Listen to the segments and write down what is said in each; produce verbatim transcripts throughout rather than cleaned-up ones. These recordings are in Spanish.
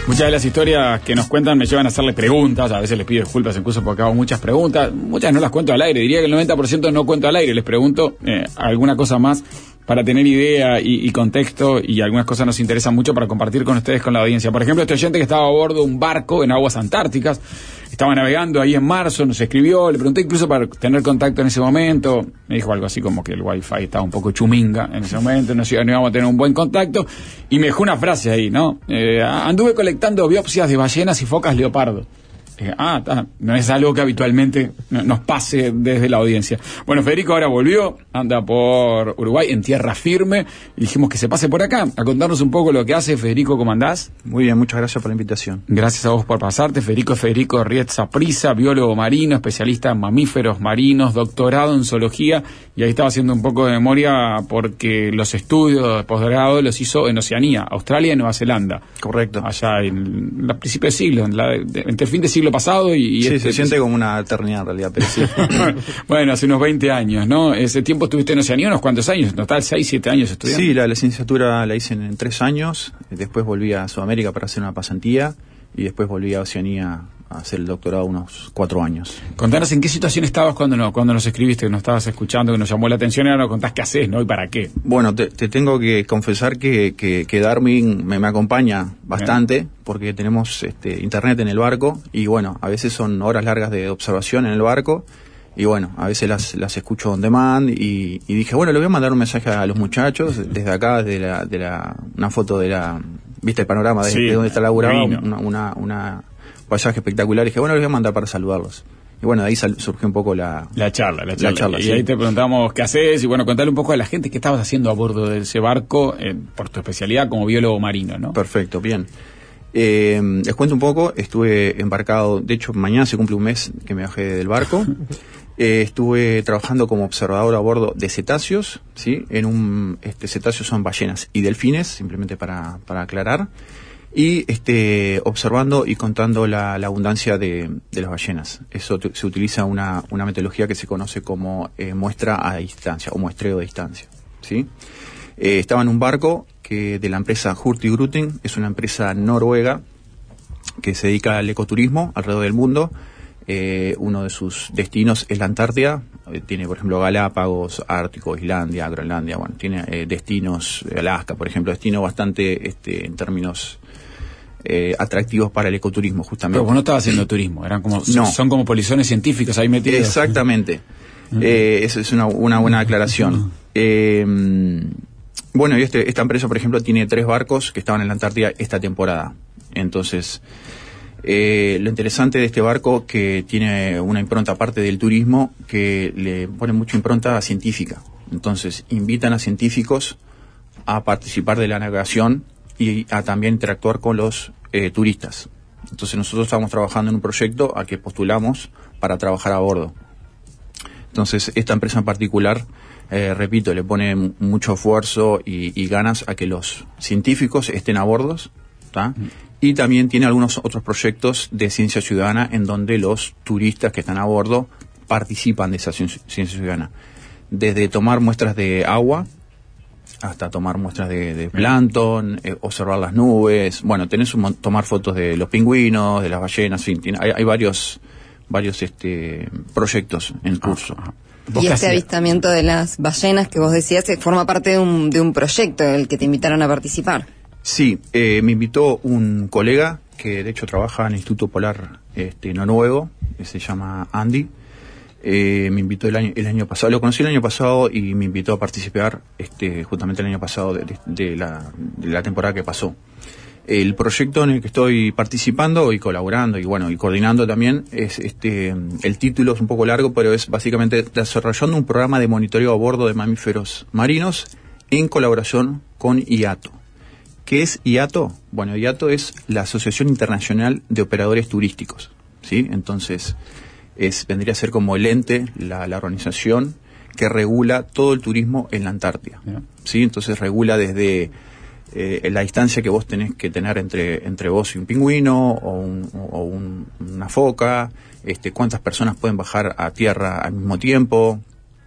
Muchas de las historias que nos cuentan me llevan a hacerle preguntas, a veces les pido disculpas incluso porque hago muchas preguntas, muchas no las cuento al aire, diría que el noventa por ciento no cuento al aire, les pregunto eh, alguna cosa más para tener idea y, y contexto, y algunas cosas nos interesan mucho para compartir con ustedes, con la audiencia. Por ejemplo, este oyente que estaba a bordo de un barco en aguas antárticas, estaba navegando ahí en marzo, nos escribió, le pregunté incluso para tener contacto en ese momento, me dijo algo así como que el wifi estaba un poco chuminga en ese momento, no, no íbamos a tener un buen contacto, y me dejó una frase ahí, ¿no? Eh, anduve colectando biopsias de ballenas y focas leopardo. Eh, ah, ah, no es algo que habitualmente nos pase desde la audiencia. Bueno, Federico ahora volvió, anda por Uruguay en tierra firme, y dijimos que se pase por acá a contarnos un poco lo que hace. Federico, ¿cómo andás? Muy bien, muchas gracias por la invitación. Gracias a vos por pasarte. Federico Federico Riet Saprissa, biólogo marino, especialista en mamíferos marinos, doctorado en zoología, y ahí estaba haciendo un poco de memoria porque los estudios de posgrado los hizo en Oceanía, Australia y Nueva Zelanda. Correcto. Allá en el principio de siglo, en la, de, entre el fin de siglo pasado y, y sí, este, se siente como una eternidad en realidad, pero sí. Bueno, hace unos veinte años, ¿no? Ese tiempo estuviste en Oceanía unos cuantos años, en total seis, siete años estudiando. Sí, la licenciatura la hice en, en tres años, después volví a Sudamérica para hacer una pasantía y después volví a Oceanía a hacer el doctorado unos cuatro años. Contanos en qué situación estabas cuando no, cuando nos escribiste, que nos estabas escuchando, que nos llamó la atención, y ahora nos contás qué haces, ¿no? Y para qué. Bueno, te, te tengo que confesar que, que, que Darwin me, me acompaña bastante, bien, porque tenemos este, internet en el barco, y bueno, a veces son horas largas de observación en el barco, y bueno, a veces las, las escucho on demand, y, y dije, bueno, le voy a mandar un mensaje a los muchachos, desde acá, desde la, de la, una foto de la, viste el panorama de, sí, de donde está laburado, una, una, una paisaje espectacular, y dije, bueno, les voy a mandar para saludarlos. Y bueno, de ahí sal, surgió un poco la... La charla, la charla. La charla y sí, ahí te preguntamos qué haces, y bueno, contale un poco a la gente qué estabas haciendo a bordo de ese barco, eh, por tu especialidad como biólogo marino, ¿no? Perfecto, bien. Eh, les cuento un poco, estuve embarcado, de hecho, mañana se cumple un mes que me bajé del barco. eh, estuve trabajando como observador a bordo de cetáceos, ¿sí? En un... Este, cetáceos son ballenas y delfines, simplemente para, para aclarar. Y este, observando y contando la, la abundancia de, de las ballenas. Eso t- se utiliza una, una metodología que se conoce como eh, muestra a distancia o muestreo de distancia, ¿sí? Eh, estaba en un barco que de la empresa Hurtigruten, es una empresa noruega que se dedica al ecoturismo alrededor del mundo. Eh, uno de sus destinos es la Antártida, eh, tiene por ejemplo Galápagos, Ártico, Islandia, Groenlandia, bueno, tiene eh, destinos, Alaska por ejemplo, destinos bastante este, en términos Eh, atractivos para el ecoturismo, justamente. Pero vos no estabas haciendo turismo, eran como, no. son como polizones científicos ahí metidos. Exactamente. Uh-huh. eh, eso es una, una buena aclaración. Uh-huh. eh, bueno, y este, esta empresa, por ejemplo, tiene tres barcos que estaban en la Antártida esta temporada. Entonces, eh, lo interesante de este barco que tiene una impronta aparte del turismo, que le pone mucha impronta científica. Entonces, invitan a científicos a participar de la navegación y a también interactuar con los eh, turistas. Entonces nosotros estamos trabajando en un proyecto al que postulamos para trabajar a bordo. Entonces esta empresa en particular, eh, repito, le pone m- mucho esfuerzo y, y ganas a que los científicos estén a bordo, ¿tá? Mm. Y también tiene algunos otros proyectos de ciencia ciudadana en donde los turistas que están a bordo participan de esa ciencia, ciencia ciudadana. Desde tomar muestras de agua hasta tomar muestras de, de plancton, eh, observar las nubes, bueno, tenés un, tomar fotos de los pingüinos, de las ballenas, en fin, tiene, hay, hay varios varios este proyectos en curso. Ah, y este hacías? Avistamiento de las ballenas que vos decías forma parte de un, de un proyecto en el que te invitaron a participar. Sí, eh, me invitó un colega que de hecho trabaja en el Instituto Polar este, Noruego, que se llama Andy. Eh, me invitó el año, el año pasado, lo conocí el año pasado y me invitó a participar este, justamente el año pasado de, de, de, la, de la temporada que pasó. El proyecto en el que estoy participando y colaborando y bueno y coordinando también es este el título es un poco largo, pero es básicamente desarrollando un programa de monitoreo a bordo de mamíferos marinos en colaboración con I A T O. ¿Qué es I A T O? Bueno, I A T O es la Asociación Internacional de Operadores Turísticos, ¿sí? Entonces Es, vendría a ser como el ente, la, la organización que regula todo el turismo en la Antártida, yeah. ¿Sí? Entonces regula desde eh, la distancia que vos tenés que tener entre, entre vos y un pingüino o, un, o un, una foca, este, cuántas personas pueden bajar a tierra al mismo tiempo,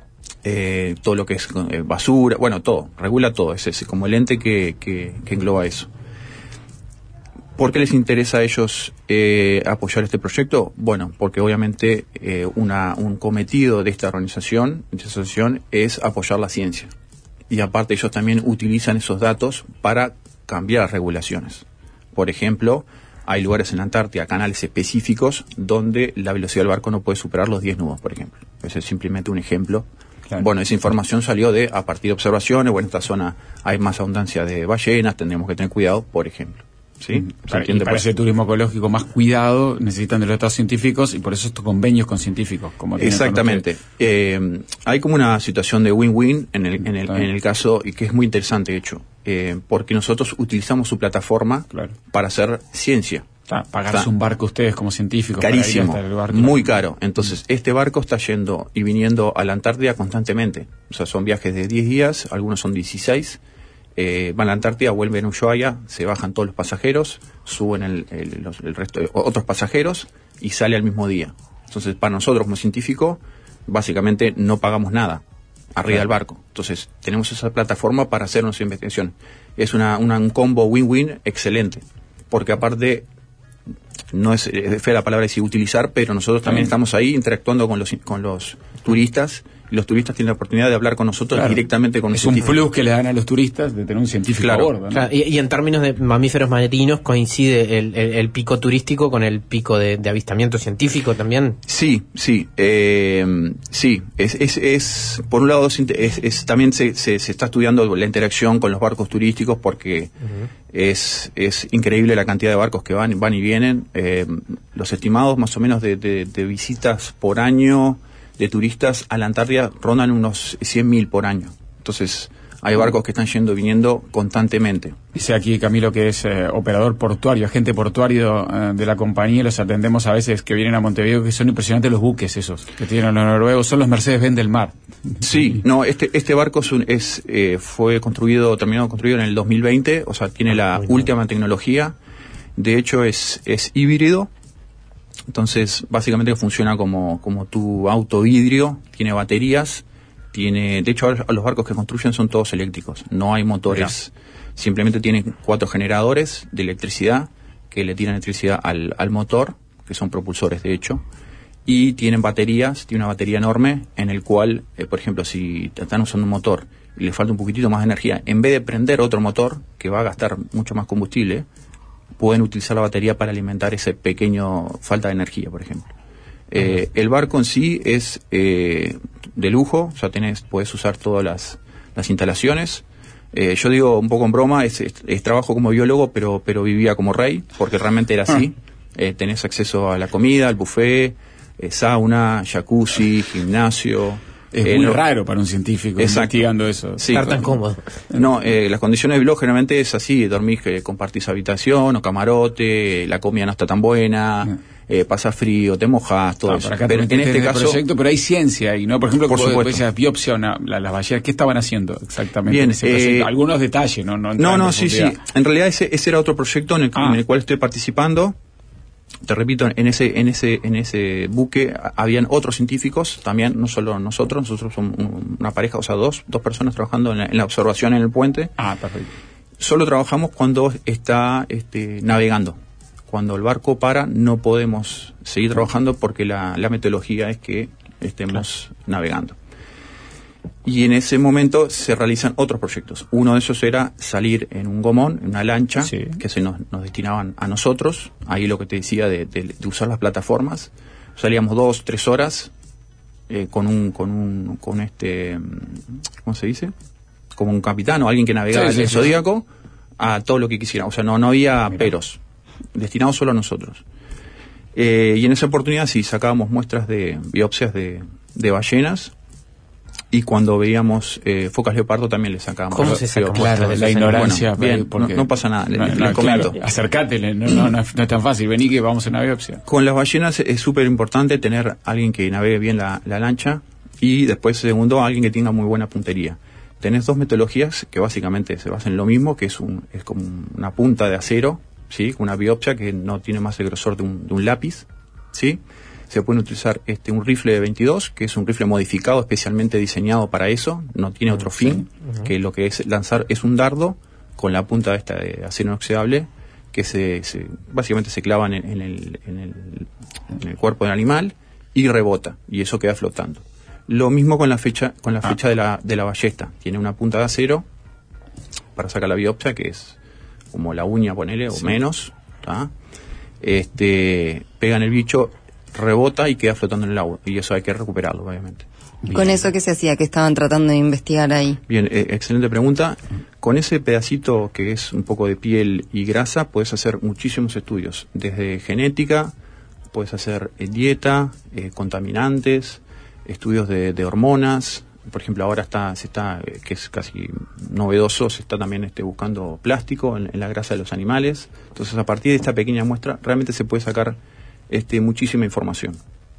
eh, todo lo que es eh, basura, bueno, todo, regula todo, es ese, como el ente que, que, que engloba eso. ¿Por qué les interesa a ellos eh, apoyar este proyecto? Bueno, porque obviamente eh, una, un cometido de esta organización, de esta asociación, es apoyar la ciencia. Y aparte ellos también utilizan esos datos para cambiar regulaciones. Por ejemplo, hay lugares en la Antártida, canales específicos, donde la velocidad del barco no puede superar los diez nudos, por ejemplo. Ese es simplemente un ejemplo. Claro. Bueno, esa información salió de a partir de observaciones. Bueno, en esta zona hay más abundancia de ballenas, tendremos que tener cuidado, por ejemplo. ¿Sí? Para, y para ese turismo ecológico más cuidado necesitan de los datos científicos y por eso estos convenios con científicos. Como Exactamente. Eh, hay como una situación de win-win en el, en el, en el caso, y que es muy interesante, de hecho, eh, porque nosotros utilizamos su plataforma claro. para hacer ciencia. Ah, pagarse o sea, un barco ustedes como científicos. Carísimo, para ir hasta el barco. Muy caro. Entonces, este barco está yendo y viniendo a la Antártida constantemente. O sea, son viajes de diez días, algunos son dieciséis. Eh, van a la Antártida, vuelven a Ushuaia, se bajan todos los pasajeros, suben el, el, los, el resto de otros pasajeros y sale al mismo día. Entonces, para nosotros como científicos, básicamente no pagamos nada arriba claro. del barco. Entonces, tenemos esa plataforma para hacer nuestra investigación. Es una, una, un combo win-win excelente, porque aparte, no es, es fea la palabra decir utilizar, pero nosotros también estamos ahí interactuando con los, con los turistas. Y los turistas tienen la oportunidad de hablar con nosotros claro. directamente con es un plus que le dan a los turistas de tener un científico claro. a bordo, ¿no? Claro. Y, y en términos de mamíferos marinos coincide el, el, el pico turístico con el pico de, de avistamiento científico también. Sí, sí, eh, sí. Es, es, es por un lado es, es, también se, se, se está estudiando la interacción con los barcos turísticos porque uh-huh. es, es increíble la cantidad de barcos que van, van y vienen. Eh, los estimados más o menos de, de, de visitas por año de turistas a la Antártida rondan unos cien mil por año. Entonces, hay barcos que están yendo y viniendo constantemente. Dice aquí Camilo que es eh, operador portuario, agente portuario eh, de la compañía, los atendemos a veces que vienen a Montevideo, que son impresionantes los buques esos, que tienen los noruegos, son los Mercedes-Benz del mar. Sí, no, este este barco es, un, es eh, fue construido, terminado construido en el dos mil veinte, o sea, tiene la Muy última bien. tecnología, de hecho es, es híbrido. Entonces, básicamente funciona como, como tu auto vidrio, tiene baterías, tiene, de hecho, los barcos que construyen son todos eléctricos, no hay motores, Mira. simplemente tienen cuatro generadores de electricidad que le tiran electricidad al, al motor, que son propulsores de hecho, y tienen baterías, tiene una batería enorme en el cual, eh, por ejemplo, si están usando un motor y le falta un poquitito más de energía, en vez de prender otro motor que va a gastar mucho más combustible, pueden utilizar la batería para alimentar ese pequeño falta de energía, por ejemplo. Eh, el barco en sí es eh, de lujo, o sea, tenés, puedes usar todas las, las instalaciones. Eh, yo digo un poco en broma, es, es, es trabajo como biólogo, pero, pero vivía como rey, porque realmente era así. Eh, tenés acceso a la comida, al buffet, eh, sauna, jacuzzi, gimnasio. Es eh, muy no, raro para un científico exacto. investigando eso. Sí, estar tan cómodo. No, eh, las condiciones de blog generalmente es así, dormís, que compartís habitación o camarote, la comida no está tan buena, no. eh, pasa frío, te mojas, todo no, eso. Acá pero en este caso, proyecto, pero hay ciencia ahí, ¿no? Por ejemplo, por como supuesto. decías, biopsia, una, la, las ballenas, ¿qué estaban haciendo exactamente? Bien, en ese eh, algunos detalles, ¿no? No, no, no sí, sí. En realidad ese, ese era otro proyecto en el, ah. en el cual estoy participando. Te repito, en ese en ese en ese buque habían otros científicos también, no solo nosotros, nosotros somos un, una pareja, o sea, dos dos personas trabajando en la, en la observación en el puente. Ah, perfecto. Solo trabajamos cuando está este, navegando. Cuando el barco para, no podemos seguir trabajando porque la, la metodología es que estemos claro. navegando. Y en ese momento se realizan otros proyectos. Uno de esos era salir en un gomón, en una lancha, sí. que se nos, nos destinaban a nosotros. Ahí lo que te decía de, de, de usar las plataformas. Salíamos dos, tres horas eh, con un, con un, con este, ¿cómo se dice? Como un capitán o alguien que navegaba sí, sí, el sí, Zodíaco sí. a todo lo que quisiera. O sea, no, no había Mira. peros. Destinados solo a nosotros. Eh, y en esa oportunidad sí sacábamos muestras de biopsias de, de ballenas. Y cuando veíamos eh, focas leopardo también le sacábamos. ¿Cómo se saca? Claro, de la ignorancia. Bueno, bien, porque no, no pasa nada, no, les, no, les comento. Claro, acércate, no, no, no, es, no es tan fácil, vení que vamos a una biopsia. Con las ballenas es súper importante tener alguien que navegue bien la, la lancha y después, segundo, alguien que tenga muy buena puntería. Tenés dos metodologías que básicamente se basan en lo mismo, que es, un, es como una punta de acero, ¿sí? Una biopsia que no tiene más el grosor de un, de un lápiz, ¿sí? Se puede utilizar este un rifle de veintidós, que es un rifle modificado, especialmente diseñado para eso, no tiene otro fin, uh-huh. que lo que es lanzar es un dardo con la punta esta de acero inoxidable, que se, se básicamente se clavan en, en, el, en, el, en el cuerpo del animal y rebota, y eso queda flotando. Lo mismo con la fecha, con la Ah. fecha de la, de la ballesta. Tiene una punta de acero para sacar la biopsia, que es como la uña, ponele, Sí. o menos, ¿tá? Este, pegan el bicho, rebota y queda flotando en el agua, y eso hay que recuperarlo, obviamente. Con eso que se hacía, que estaban tratando de investigar ahí. Bien, eh, excelente pregunta. Con ese pedacito que es un poco de piel y grasa, puedes hacer muchísimos estudios, desde genética, puedes hacer eh, dieta, eh, contaminantes, estudios de, de hormonas. Por ejemplo, ahora está, se está, eh, que es casi novedoso, se está también este, buscando plástico en, en la grasa de los animales. Entonces, a partir de esta pequeña muestra, realmente se puede sacar este, muchísima información.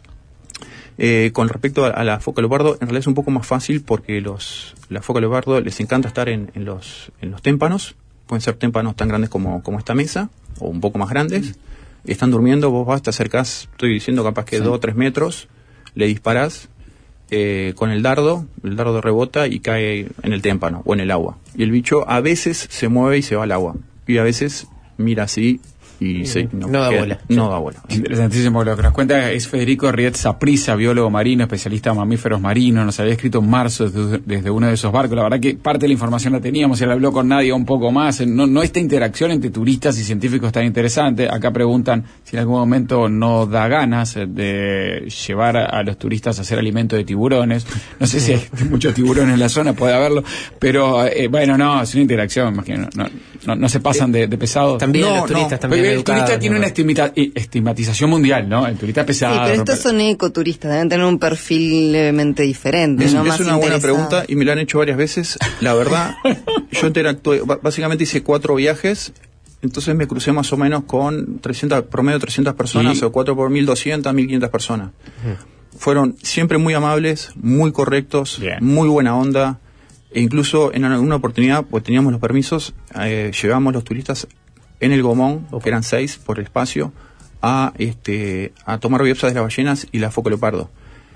Eh, con respecto a, a la foca leopardo, en realidad es un poco más fácil porque los la foca leopardo les encanta estar en, en los en los témpanos. Pueden ser témpanos tan grandes como, como esta mesa, o un poco más grandes. Están durmiendo, vos vas, te acercás, estoy diciendo capaz que Sí. dos o tres metros, le disparás eh, con el dardo, el dardo rebota y cae en el témpano o en el agua. Y el bicho a veces se mueve y se va al agua. Y a veces mira así y se, No da queda- bola. No da bola. Interesantísimo lo que nos cuenta. Es Federico Riet Saprissa, biólogo marino, especialista en mamíferos marinos. Nos había escrito en marzo desde, desde uno de esos barcos. La verdad que parte de la información la teníamos. Él habló con Nadia un poco más. No, no esta interacción entre turistas y científicos tan interesante. Acá preguntan si en algún momento no da ganas de llevar a, a los turistas a hacer alimento de tiburones. No sé si hay muchos tiburones en la zona, puede haberlo. Pero eh, bueno, no, es una interacción. Más que no, no, no, no se pasan de, de pesados. También No, los turistas no. también el turista educados, tiene ¿no? una estimita- eh, estigmatización mundial, ¿no? El turista pesado. Sí, pero estos son ecoturistas, deben tener un perfil levemente diferente, Es, ¿no? es Más una buena interesado. pregunta y me la han hecho varias veces. La verdad, yo interactué, ba- básicamente hice cuatro viajes, entonces me crucé más o menos con trescientas, promedio trescientas personas, Y- o cuatro por mil doscientas, mil quinientas personas. Fueron siempre muy amables, muy correctos, Bien. muy buena onda, e incluso en alguna oportunidad, pues teníamos los permisos, eh, llevamos los turistas en el Gomón, Ok. que eran seis por el espacio, a este a tomar biopsias de las ballenas y la foca leopardo.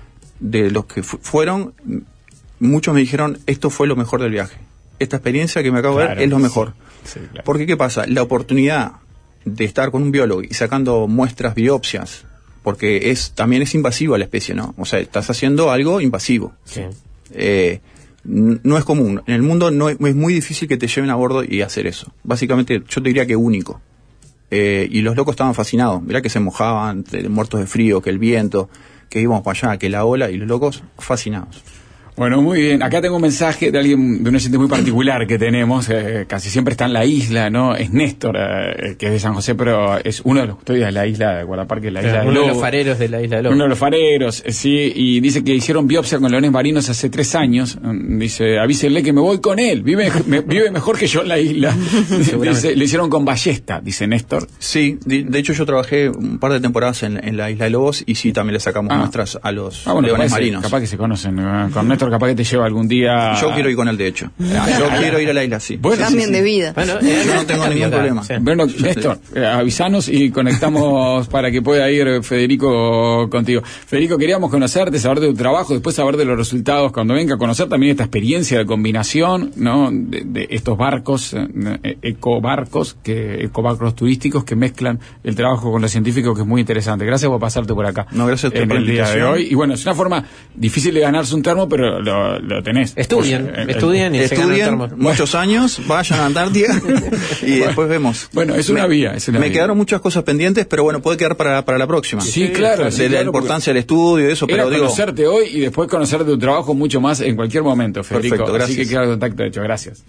De los que fu- fueron, m- muchos me dijeron, esto fue lo mejor del viaje. Esta experiencia que me acabo de Claro, ver es lo sí. mejor. Sí, claro. Porque, ¿qué pasa? La oportunidad de estar con un biólogo y sacando muestras, biopsias, porque es también es invasiva la especie, ¿no? O sea, estás haciendo algo invasivo. Sí. Eh, n- no es común. En el mundo no es, es muy difícil que te lleven a bordo y hacer eso. Básicamente, yo te diría que único. Eh, y los locos estaban fascinados. Mirá que se mojaban, te- muertos de frío, que el viento, que íbamos para allá, que la ola, y los locos fascinados. Bueno, muy bien. Acá tengo un mensaje de alguien, de un oyente muy particular que tenemos, eh, casi siempre está en la isla, ¿no? Es Néstor, eh, que es de San José, pero es uno de los custodios de la isla de Guadaparque, la isla de Uno de Lobo. los fareros de la isla de Lobo. Uno de los fareros, eh, sí, y dice que hicieron biopsia con leones marinos hace tres años. Mm, Dice, avísenle que me voy con él, vive, me- vive mejor que yo en la isla. Dice, le hicieron con ballesta, dice Néstor. Sí, de, de hecho yo trabajé un par de temporadas en, en la isla de Lobos y sí, también le sacamos Ah. muestras a los Ah, bueno, leones capaz, marinos. capaz que se conocen. eh, Con Néstor capaz que te lleva algún día... Yo quiero ir con él, de hecho. Yo quiero ir a la isla, sí. Bueno, Cambien sí, sí. de vida. Bueno, eh, Yo no tengo ningún problema. Sí. Bueno, Néstor, eh, avisanos y conectamos para que pueda ir eh, Federico contigo. Federico, queríamos conocerte, saber de tu trabajo, después saber de los resultados cuando venga, conocer también esta experiencia de combinación, ¿no? De, de estos barcos, eh, ecobarcos, que, ecobarcos turísticos que mezclan el trabajo con lo científico, que es muy interesante. Gracias por pasarte por acá. No, gracias a usted en por la el día de invitación. hoy. Y bueno, es una forma difícil de ganarse un termo, pero lo, lo tenés. Estudien, Pues, eh, estudien y se ganan Estudien termos. muchos años, vayan a Antártida y después vemos. Bueno, es una Me- vía, es una me vía. quedaron muchas cosas pendientes, pero bueno, puede quedar para, para la próxima. Sí, claro. De sí, la claro, importancia del estudio y eso, porque Era pero digo, conocerte hoy y después conocer de tu trabajo mucho más en cualquier momento, Federico. Perfecto, Así gracias. que queda el contacto hecho. Gracias.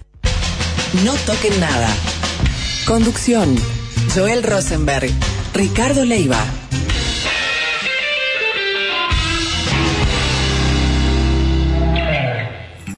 No toquen nada. Conducción. Joel Rosenberg. Ricardo Leiva.